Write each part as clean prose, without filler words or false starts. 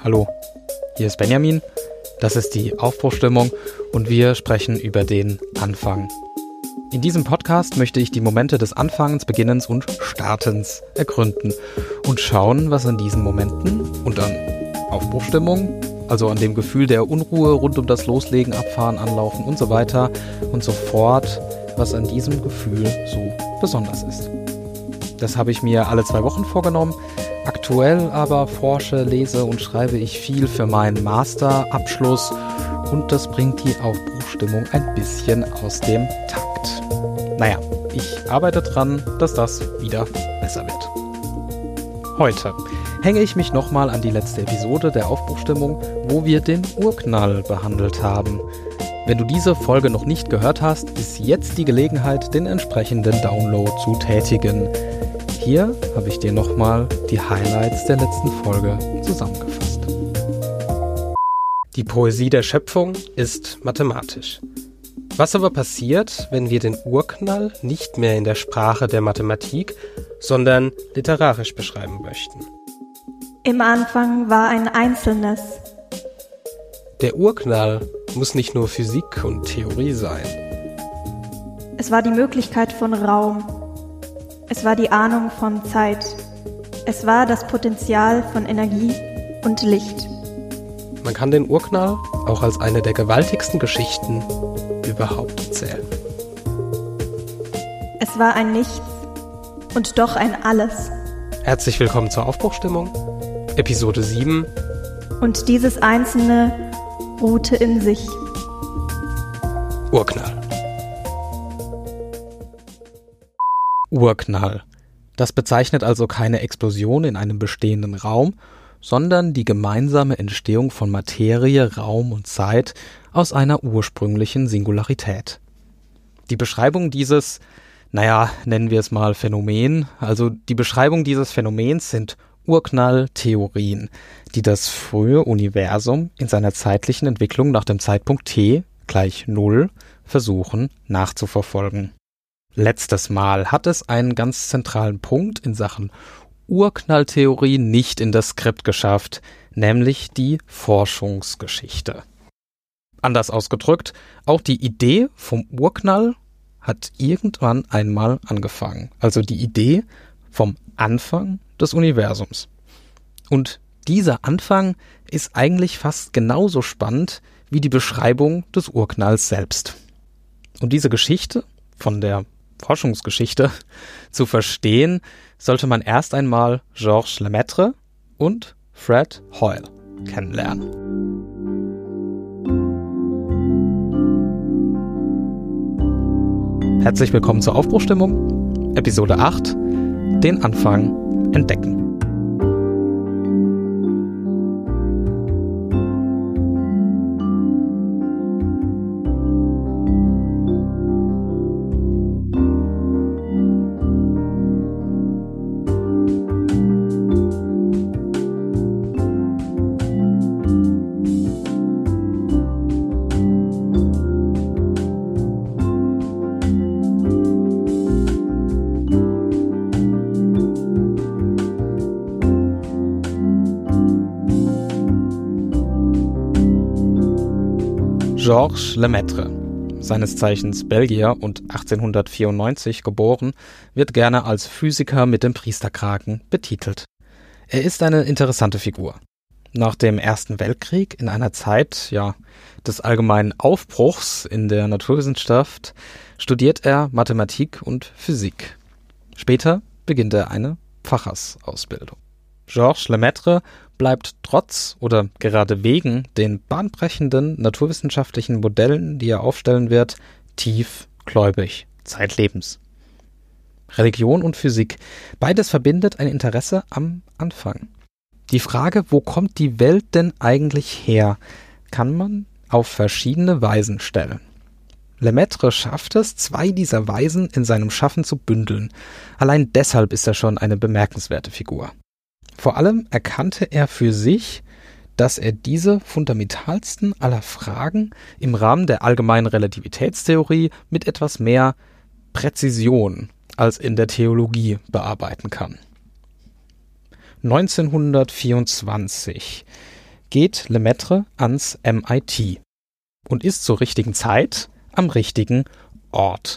Hallo, hier ist Benjamin, das ist die Aufbruchstimmung und wir sprechen über den Anfang. In diesem Podcast möchte ich die Momente des Anfangens, Beginnens und Startens ergründen und schauen, was an diesen Momenten und an Aufbruchstimmung, also an dem Gefühl der Unruhe rund um das Loslegen, Abfahren, Anlaufen und so weiter und so fort, was an diesem Gefühl so besonders ist. Das habe ich mir alle 2 Wochen vorgenommen. Aktuell aber forsche, lese und schreibe ich viel für meinen Masterabschluss und das bringt die Aufbruchstimmung ein bisschen aus dem Takt. Naja, ich arbeite dran, dass das wieder besser wird. Heute hänge ich mich nochmal an die letzte Episode der Aufbruchstimmung, wo wir den Urknall behandelt haben. Wenn du diese Folge noch nicht gehört hast, ist jetzt die Gelegenheit, den entsprechenden Download zu tätigen. Hier habe ich dir nochmal die Highlights der letzten Folge zusammengefasst. Die Poesie der Schöpfung ist mathematisch. Was aber passiert, wenn wir den Urknall nicht mehr in der Sprache der Mathematik, sondern literarisch beschreiben möchten? Im Anfang war ein Einzelnes. Der Urknall muss nicht nur Physik und Theorie sein. Es war die Möglichkeit von Raum. Es war die Ahnung von Zeit. Es war das Potenzial von Energie und Licht. Man kann den Urknall auch als eine der gewaltigsten Geschichten überhaupt zählen. Es war ein Nichts und doch ein Alles. Herzlich willkommen zur Aufbruchstimmung, Episode 7. Und dieses Einzelne ruhte in sich. Urknall. Urknall. Das bezeichnet also keine Explosion in einem bestehenden Raum, sondern die gemeinsame Entstehung von Materie, Raum und Zeit aus einer ursprünglichen Singularität. Die Beschreibung dieses, nennen wir es mal Phänomen, also die Beschreibung dieses Phänomens sind Urknall-Theorien, die das frühe Universum in seiner zeitlichen Entwicklung nach dem Zeitpunkt t = 0 versuchen nachzuverfolgen. Letztes Mal hat es einen ganz zentralen Punkt in Sachen Urknalltheorie nicht in das Skript geschafft, nämlich die Forschungsgeschichte. Anders ausgedrückt, auch die Idee vom Urknall hat irgendwann einmal angefangen. Also die Idee vom Anfang des Universums. Und dieser Anfang ist eigentlich fast genauso spannend wie die Beschreibung des Urknalls selbst. Und diese Geschichte von der Forschungsgeschichte zu verstehen, sollte man erst einmal Georges Lemaitre und Fred Hoyle kennenlernen. Herzlich willkommen zur Aufbruchstimmung, Episode 8, den Anfang entdecken. Georges Lemaitre, seines Zeichens Belgier und 1894 geboren, wird gerne als Physiker mit dem Priesterkragen betitelt. Er ist eine interessante Figur. Nach dem Ersten Weltkrieg, in einer Zeit des allgemeinen Aufbruchs in der Naturwissenschaft, studiert er Mathematik und Physik. Später beginnt er eine Pfarrersausbildung. Georges Lemaitre bleibt trotz oder gerade wegen den bahnbrechenden naturwissenschaftlichen Modellen, die er aufstellen wird, tief gläubig, zeitlebens. Religion und Physik, beides verbindet ein Interesse am Anfang. Die Frage, wo kommt die Welt denn eigentlich her, kann man auf verschiedene Weisen stellen. Lemaitre schafft es, 2 dieser Weisen in seinem Schaffen zu bündeln. Allein deshalb ist er schon eine bemerkenswerte Figur. Vor allem erkannte er für sich, dass er diese fundamentalsten aller Fragen im Rahmen der allgemeinen Relativitätstheorie mit etwas mehr Präzision als in der Theologie bearbeiten kann. 1924 geht Lemaitre ans MIT und ist zur richtigen Zeit am richtigen Ort.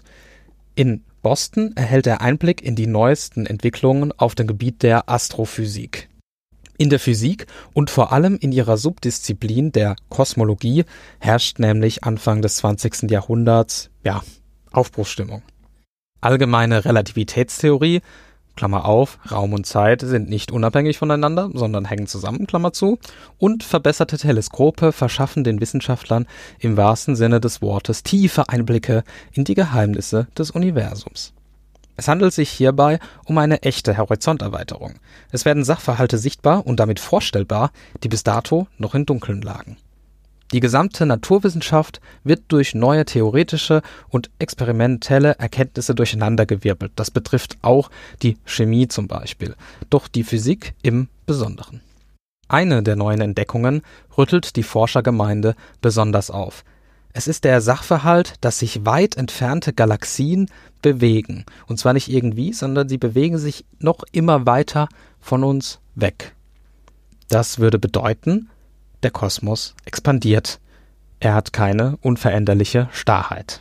In Boston erhält er Einblick in die neuesten Entwicklungen auf dem Gebiet der Astrophysik. In der Physik und vor allem in ihrer Subdisziplin der Kosmologie herrscht nämlich Anfang des 20. Jahrhunderts, Aufbruchsstimmung. Allgemeine Relativitätstheorie, Klammer auf, Raum und Zeit sind nicht unabhängig voneinander, sondern hängen zusammen, Klammer zu, und verbesserte Teleskope verschaffen den Wissenschaftlern im wahrsten Sinne des Wortes tiefe Einblicke in die Geheimnisse des Universums. Es handelt sich hierbei um eine echte Horizonterweiterung. Es werden Sachverhalte sichtbar und damit vorstellbar, die bis dato noch im Dunkeln lagen. Die gesamte Naturwissenschaft wird durch neue theoretische und experimentelle Erkenntnisse durcheinandergewirbelt. Das betrifft auch die Chemie zum Beispiel, doch die Physik im Besonderen. Eine der neuen Entdeckungen rüttelt die Forschergemeinde besonders auf. Es ist der Sachverhalt, dass sich weit entfernte Galaxien bewegen. Und zwar nicht irgendwie, sondern sie bewegen sich noch immer weiter von uns weg. Das würde bedeuten, der Kosmos expandiert. Er hat keine unveränderliche Starrheit.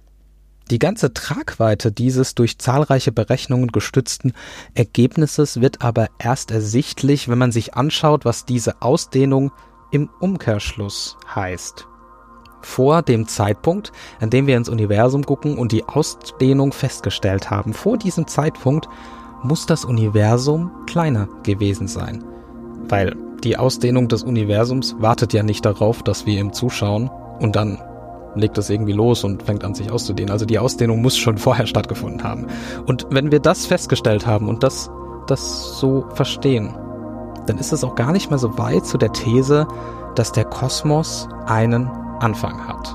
Die ganze Tragweite dieses durch zahlreiche Berechnungen gestützten Ergebnisses wird aber erst ersichtlich, wenn man sich anschaut, was diese Ausdehnung im Umkehrschluss heißt. Vor dem Zeitpunkt, an dem wir ins Universum gucken und die Ausdehnung festgestellt haben, vor diesem Zeitpunkt muss das Universum kleiner gewesen sein. Weil die Ausdehnung des Universums wartet ja nicht darauf, dass wir ihm zuschauen und dann legt es irgendwie los und fängt an, sich auszudehnen. Also die Ausdehnung muss schon vorher stattgefunden haben. Und wenn wir das festgestellt haben und das so verstehen, dann ist es auch gar nicht mehr so weit zu der These, dass der Kosmos einen Anfang hat.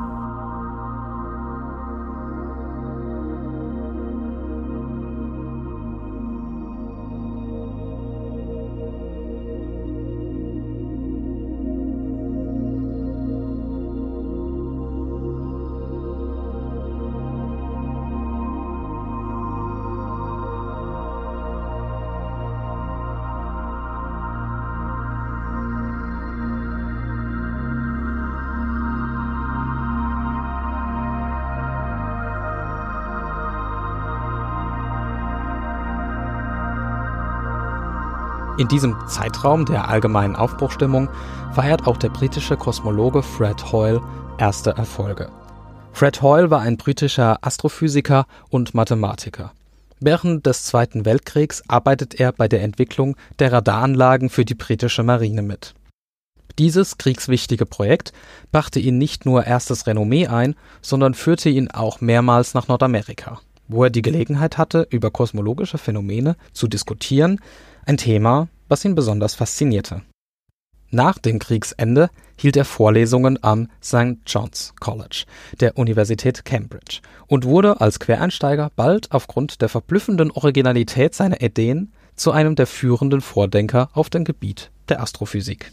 In diesem Zeitraum der allgemeinen Aufbruchstimmung feiert auch der britische Kosmologe Fred Hoyle erste Erfolge. Fred Hoyle war ein britischer Astrophysiker und Mathematiker. Während des Zweiten Weltkriegs arbeitet er bei der Entwicklung der Radaranlagen für die britische Marine mit. Dieses kriegswichtige Projekt brachte ihn nicht nur erstes Renommee ein, sondern führte ihn auch mehrmals nach Nordamerika, wo er die Gelegenheit hatte, über kosmologische Phänomene zu diskutieren, ein Thema, was ihn besonders faszinierte. Nach dem Kriegsende hielt er Vorlesungen am St. John's College der Universität Cambridge und wurde als Quereinsteiger bald aufgrund der verblüffenden Originalität seiner Ideen zu einem der führenden Vordenker auf dem Gebiet der Astrophysik.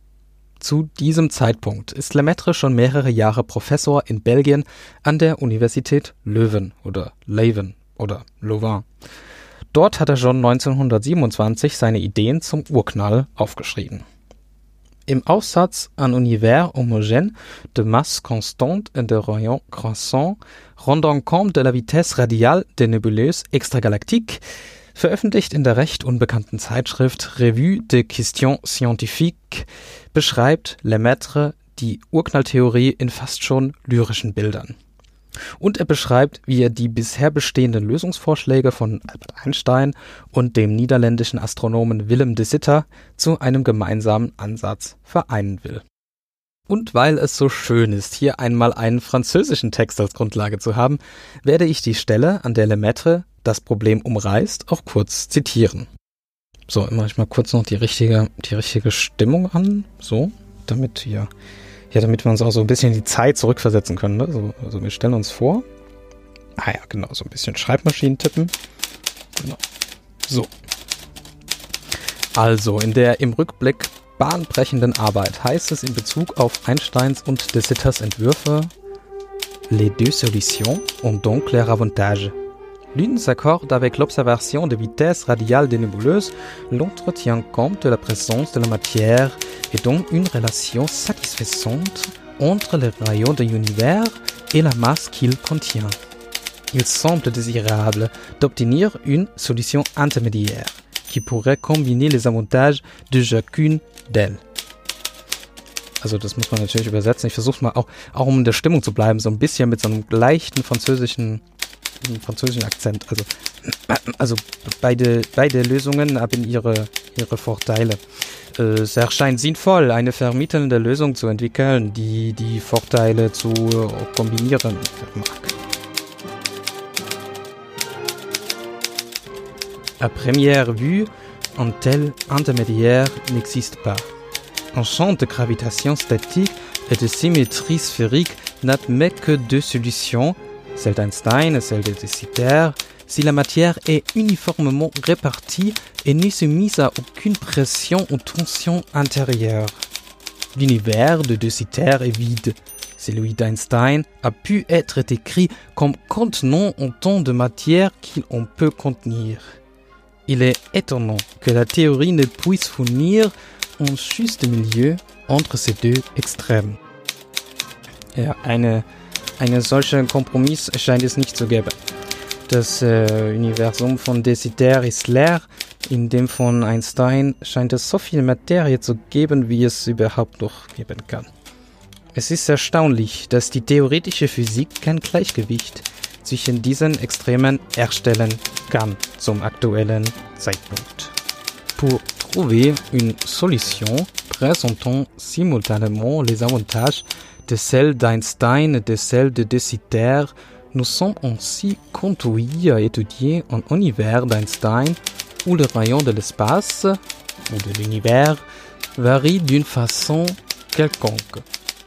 Zu diesem Zeitpunkt ist Lemaitre schon mehrere Jahre Professor in Belgien an der Universität Leuven oder Leuven oder Louvain. Dort hat er schon 1927 seine Ideen zum Urknall aufgeschrieben. Im Aufsatz Un univers homogène de masse constante et de rayons croissants rendant compte de la vitesse radiale des nébuleuses extragalactiques, veröffentlicht in der recht unbekannten Zeitschrift Revue des questions scientifiques, beschreibt Lemaitre die Urknalltheorie in fast schon lyrischen Bildern. Und er beschreibt, wie er die bisher bestehenden Lösungsvorschläge von Albert Einstein und dem niederländischen Astronomen Willem de Sitter zu einem gemeinsamen Ansatz vereinen will. Und weil es so schön ist, hier einmal einen französischen Text als Grundlage zu haben, werde ich die Stelle, an der Lemaitre das Problem umreißt, auch kurz zitieren. So, mache ich mal kurz noch die richtige Stimmung an, so, damit wir uns auch so ein bisschen in die Zeit zurückversetzen können. Ne? Also wir stellen uns vor, genau, so ein bisschen Schreibmaschinen tippen. Genau. So. Also in der im Rückblick bahnbrechenden Arbeit heißt es in Bezug auf Einsteins und de Sitters Entwürfe: Les deux solutions ont donc leur avantage. L'une s'accorde avec l'observation de vitesse radiale des nébuleuses, l'autre tient compte de la présence de la matière et donc une relation satisfaisante entre les rayons de l'univers et la masse qu'il contient. Il semble désirable d'obtenir une solution intermédiaire, qui pourrait kombinieren les avantages de chacune d'elles. Also das muss man natürlich übersetzen. Ich versuche mal auch um in der Stimmung zu bleiben, so ein bisschen mit so einem leichten französischen Akzent. Also beide Lösungen haben ihre Vorteile. Es erscheint sinnvoll, eine vermittelnde Lösung zu entwickeln, die die Vorteile zu kombinieren vermag. À première vue, un tel intermédiaire n'existe pas. Un champ de gravitation statique et de symétrie sphérique n'admet que deux solutions, celle d'Einstein et celle de De Sitter, si la matière est uniformément répartie et n'est soumise à aucune pression ou tension intérieure. L'univers de De Sitter est vide. Celui d'Einstein a pu être décrit comme contenant autant de matière qu'il en peut contenir. Il est étonnant que la théorie ne puisse fournir un juste milieu entre ces deux Extreme. Ja, eine solche Kompromiss scheint es nicht zu geben. Das Universum von De Sitter ist leer, in dem von Einstein scheint es so viel Materie zu geben, wie es überhaupt noch geben kann. Es ist erstaunlich, dass die theoretische Physik kein Gleichgewicht zwischen diesen Extremen herstellen kann zum aktuellen Zeitpunkt. Pour trouver une solution présentant simultanément les avantages de celle d'Einstein et de celle de De Sitter, nous sommes ainsi conduits à étudier un univers d'Einstein où le rayon de l'espace ou de l'univers varie d'une façon quelconque.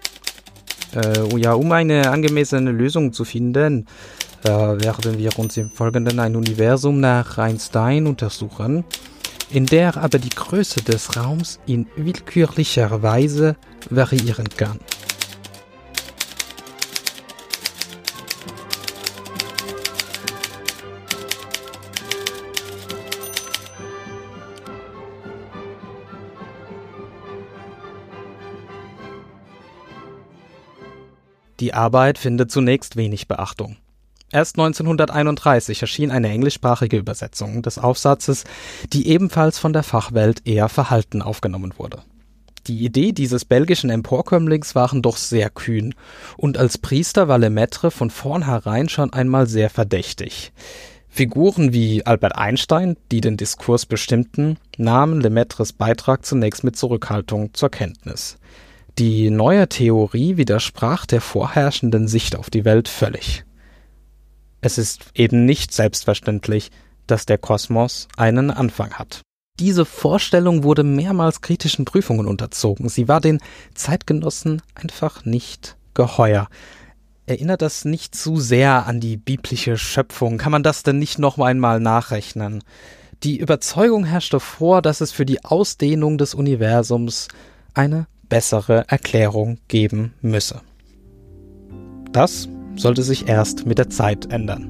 Um eine angemessene Lösung zu finden, werden wir uns im Folgenden ein Universum nach Einstein untersuchen, in der aber die Größe des Raums in willkürlicher Weise variieren kann. Die Arbeit findet zunächst wenig Beachtung. Erst 1931 erschien eine englischsprachige Übersetzung des Aufsatzes, die ebenfalls von der Fachwelt eher verhalten aufgenommen wurde. Die Idee dieses belgischen Emporkömmlings waren doch sehr kühn, und als Priester war Lemaitre von vornherein schon einmal sehr verdächtig. Figuren wie Albert Einstein, die den Diskurs bestimmten, nahmen Lemaitres Beitrag zunächst mit Zurückhaltung zur Kenntnis. Die neue Theorie widersprach der vorherrschenden Sicht auf die Welt völlig. Es ist eben nicht selbstverständlich, dass der Kosmos einen Anfang hat. Diese Vorstellung wurde mehrmals kritischen Prüfungen unterzogen. Sie war den Zeitgenossen einfach nicht geheuer. Erinnert das nicht zu sehr an die biblische Schöpfung? Kann man das denn nicht noch einmal nachrechnen? Die Überzeugung herrschte vor, dass es für die Ausdehnung des Universums eine bessere Erklärung geben müsse. Das sollte sich erst mit der Zeit ändern.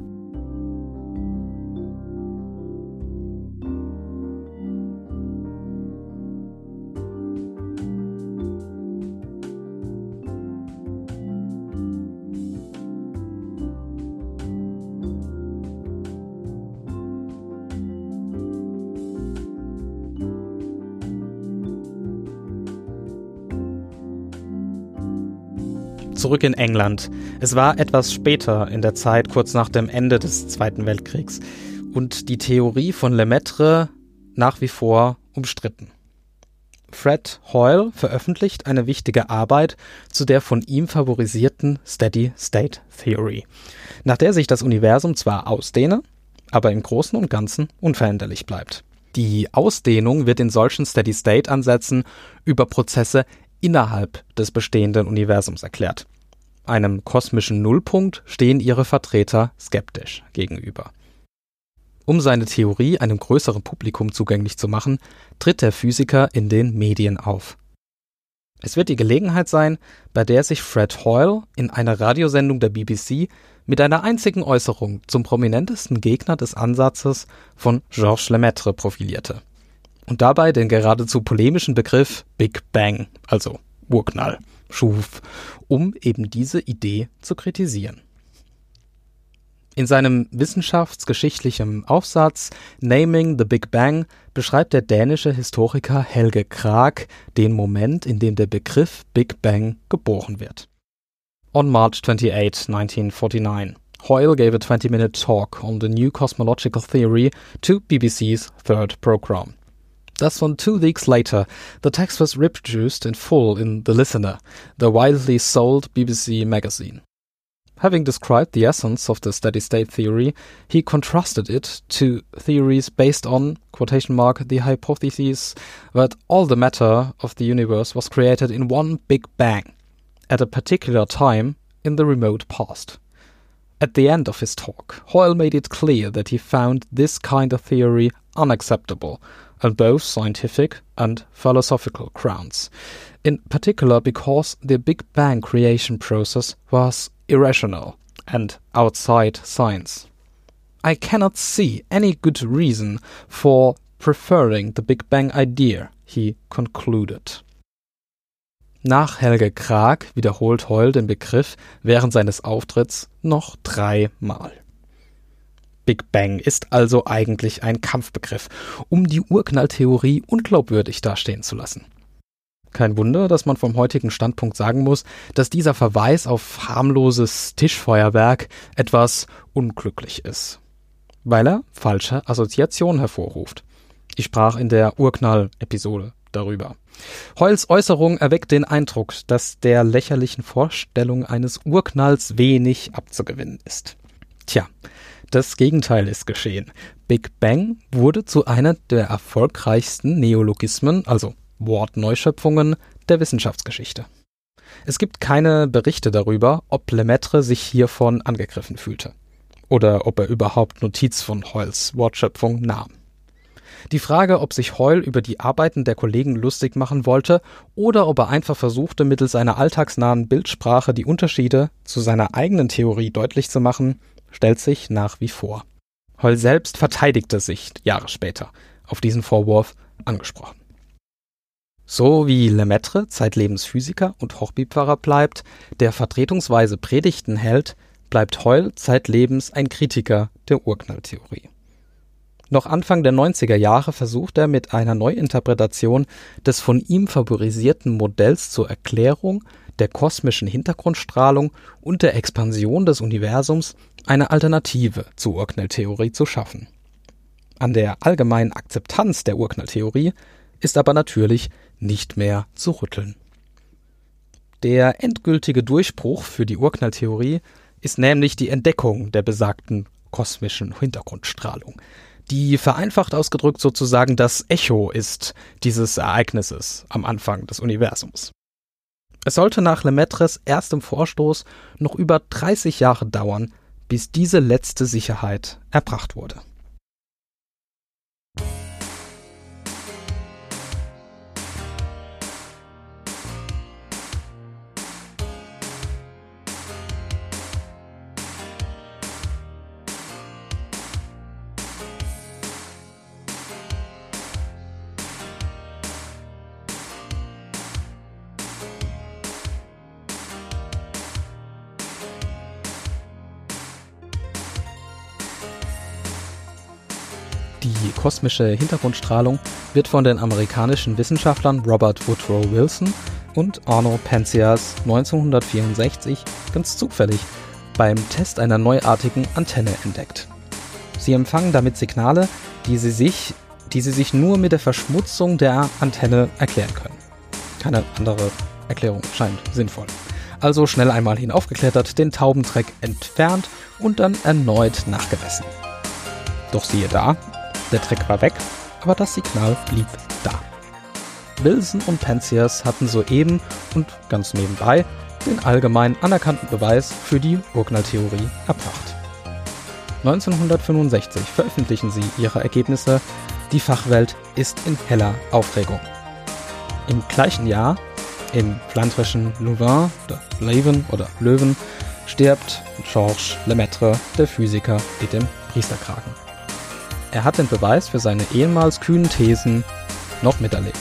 Zurück in England. Es war etwas später in der Zeit, kurz nach dem Ende des Zweiten Weltkriegs, und die Theorie von Lemaitre nach wie vor umstritten. Fred Hoyle veröffentlicht eine wichtige Arbeit zu der von ihm favorisierten Steady-State Theory, nach der sich das Universum zwar ausdehne, aber im Großen und Ganzen unveränderlich bleibt. Die Ausdehnung wird in solchen Steady-State-Ansätzen über Prozesse innerhalb des bestehenden Universums erklärt. Einem kosmischen Nullpunkt stehen ihre Vertreter skeptisch gegenüber. Um seine Theorie einem größeren Publikum zugänglich zu machen, tritt der Physiker in den Medien auf. Es wird die Gelegenheit sein, bei der sich Fred Hoyle in einer Radiosendung der BBC mit einer einzigen Äußerung zum prominentesten Gegner des Ansatzes von Georges Lemaitre profilierte. und dabei den geradezu polemischen Begriff Big Bang, also Urknall, schuf, um eben diese Idee zu kritisieren. In seinem wissenschaftsgeschichtlichen Aufsatz Naming the Big Bang beschreibt der dänische Historiker Helge Krag den Moment, in dem der Begriff Big Bang geboren wird. On March 28, 1949, Hoyle gave a 20-minute talk on the new cosmological theory to BBC's third program. Thus, 2 weeks later, the text was reproduced in full in The Listener, the widely sold BBC magazine. Having described the essence of the steady-state theory, he contrasted it to theories based on, quotation mark, the hypothesis that all the matter of the universe was created in one Big Bang at a particular time in the remote past. At the end of his talk, Hoyle made it clear that he found this kind of theory unacceptable on both scientific and philosophical grounds, in particular because the Big Bang creation process was irrational and outside science. I cannot see any good reason for preferring the Big Bang idea, he concluded. Nach Helge Krag wiederholt Hoyle den Begriff während seines Auftritts noch 3 Mal. Big Bang ist also eigentlich ein Kampfbegriff, um die Urknalltheorie unglaubwürdig dastehen zu lassen. Kein Wunder, dass man vom heutigen Standpunkt sagen muss, dass dieser Verweis auf harmloses Tischfeuerwerk etwas unglücklich ist, weil er falsche Assoziationen hervorruft. Ich sprach in der Urknall-Episode darüber. Hoyles Äußerung erweckt den Eindruck, dass der lächerlichen Vorstellung eines Urknalls wenig abzugewinnen ist. Tja, das Gegenteil ist geschehen. Big Bang wurde zu einer der erfolgreichsten Neologismen, also Wortneuschöpfungen der Wissenschaftsgeschichte. Es gibt keine Berichte darüber, ob Lemaitre sich hiervon angegriffen fühlte oder ob er überhaupt Notiz von Hoyles Wortschöpfung nahm. Die Frage, ob sich Hoyle über die Arbeiten der Kollegen lustig machen wollte oder ob er einfach versuchte, mittels einer alltagsnahen Bildsprache die Unterschiede zu seiner eigenen Theorie deutlich zu machen, stellt sich nach wie vor. Hoyle selbst verteidigte sich Jahre später, auf diesen Vorwurf angesprochen. So wie Lemaitre zeitlebens Physiker und Hochbipfarrer bleibt, der vertretungsweise Predigten hält, bleibt Hoyle zeitlebens ein Kritiker der Urknalltheorie. Noch Anfang der 90er Jahre versucht er mit einer Neuinterpretation des von ihm favorisierten Modells zur Erklärung der kosmischen Hintergrundstrahlung und der Expansion des Universums eine Alternative zur Urknalltheorie zu schaffen. An der allgemeinen Akzeptanz der Urknalltheorie ist aber natürlich nicht mehr zu rütteln. Der endgültige Durchbruch für die Urknalltheorie ist nämlich die Entdeckung der besagten kosmischen Hintergrundstrahlung, die vereinfacht ausgedrückt sozusagen das Echo ist dieses Ereignisses am Anfang des Universums. Es sollte nach Lemaitres erstem Vorstoß noch über 30 Jahre dauern, bis diese letzte Sicherheit erbracht wurde. Die kosmische Hintergrundstrahlung wird von den amerikanischen Wissenschaftlern Robert Woodrow Wilson und Arnold Penzias 1964 ganz zufällig beim Test einer neuartigen Antenne entdeckt. Sie empfangen damit Signale, die sie sich nur mit der Verschmutzung der Antenne erklären können. Keine andere Erklärung scheint sinnvoll. Also schnell einmal hinaufgeklettert, den Taubentreck entfernt und dann erneut nachgemessen. Doch siehe da, der Dreck war weg, aber das Signal blieb da. Wilson und Penzias hatten soeben und ganz nebenbei den allgemein anerkannten Beweis für die Urknalltheorie erbracht. 1965 veröffentlichen sie ihre Ergebnisse. Die Fachwelt ist in heller Aufregung. Im gleichen Jahr, im flandrischen Louvain oder Löwen, stirbt Georges Lemaitre, der Physiker mit dem Priesterkragen. Er hat den Beweis für seine ehemals kühnen Thesen noch miterlebt.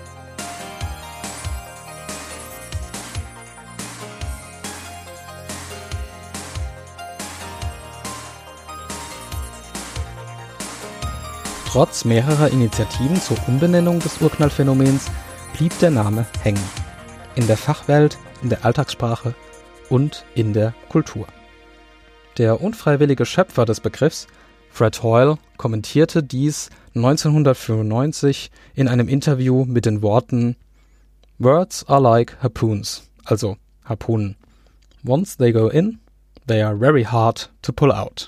Trotz mehrerer Initiativen zur Umbenennung des Urknallphänomens blieb der Name hängen. In der Fachwelt, in der Alltagssprache und in der Kultur. Der unfreiwillige Schöpfer des Begriffs, Fred Hoyle, kommentierte dies 1995 in einem Interview mit den Worten "Words are like harpoons", also Harpunen. "Once they go in, they are very hard to pull out."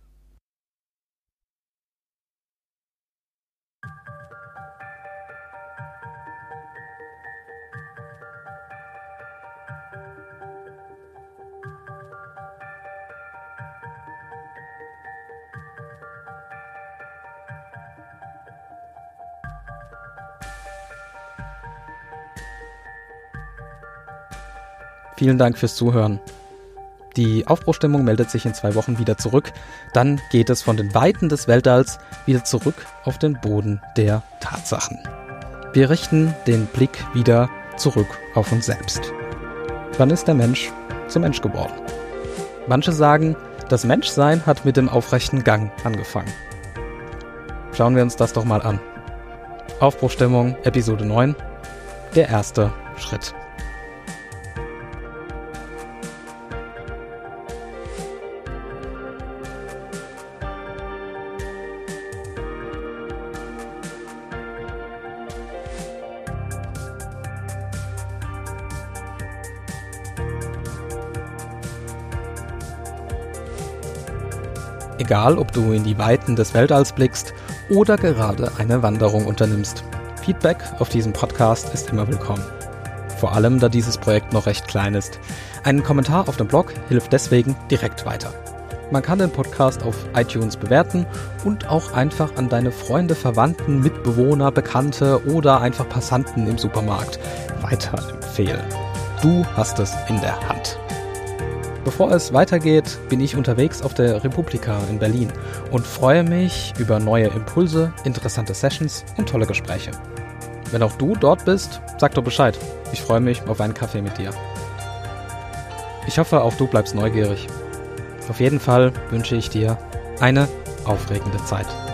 Vielen Dank fürs Zuhören. Die Aufbruchstimmung meldet sich in 2 Wochen wieder zurück. Dann geht es von den Weiten des Weltalls wieder zurück auf den Boden der Tatsachen. Wir richten den Blick wieder zurück auf uns selbst. Wann ist der Mensch zum Mensch geworden? Manche sagen, das Menschsein hat mit dem aufrechten Gang angefangen. Schauen wir uns das doch mal an. Aufbruchstimmung, Episode 9. Der erste Schritt. Egal, ob du in die Weiten des Weltalls blickst oder gerade eine Wanderung unternimmst. Feedback auf diesen Podcast ist immer willkommen. Vor allem, da dieses Projekt noch recht klein ist. Ein Kommentar auf dem Blog hilft deswegen direkt weiter. Man kann den Podcast auf iTunes bewerten und auch einfach an deine Freunde, Verwandten, Mitbewohner, Bekannte oder einfach Passanten im Supermarkt weiterempfehlen. Du hast es in der Hand. Bevor es weitergeht, bin ich unterwegs auf der Republika in Berlin und freue mich über neue Impulse, interessante Sessions und tolle Gespräche. Wenn auch du dort bist, sag doch Bescheid. Ich freue mich auf einen Kaffee mit dir. Ich hoffe, auch du bleibst neugierig. Auf jeden Fall wünsche ich dir eine aufregende Zeit.